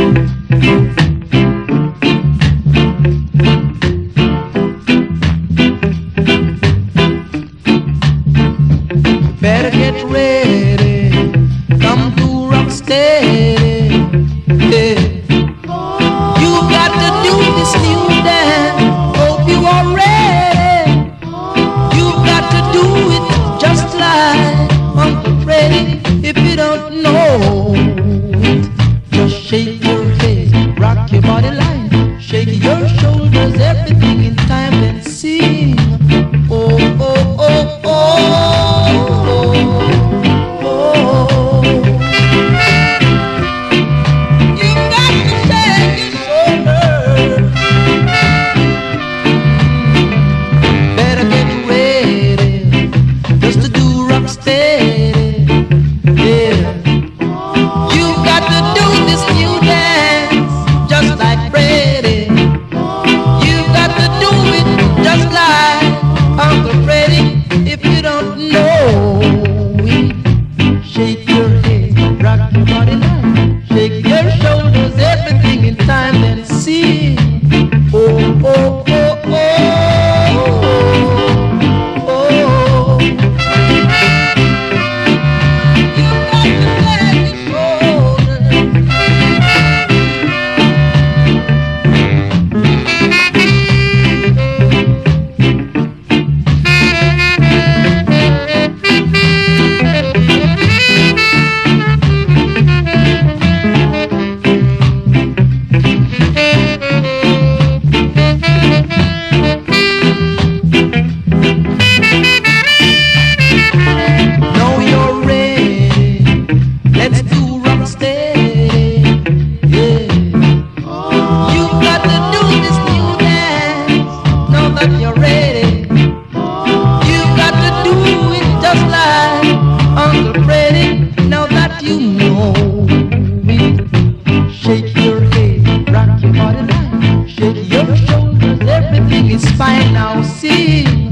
Better get ready, come to rock steady. Yeah. You got to do this new dance. Hope you are ready. You got to do it just like Uncle Freddie. If you don't know it, just shake your head, rock your body line, shake your shoulders, everything in time, then sing. Oh, oh, oh, oh, oh, oh. You got to shake your shoulders. Better get ready just to do rock steady. Yeah. You got to do this new dance just like Freddie. You got to do it just like Uncle Freddie. If you don't know it, shake your head, rock your body line, shake your shoulders, everything in time, then sing. Oh, oh, oh, oh, oh, oh. You got to shake your shoulders. Know you're ready. Let's do rock steady. Yeah. You got to do this new dance. Know that you're ready. You got to do it just like Uncle Freddie. Now that you know it, shake your head, rock your body line, shake your shoulders. Everything is fine now. See.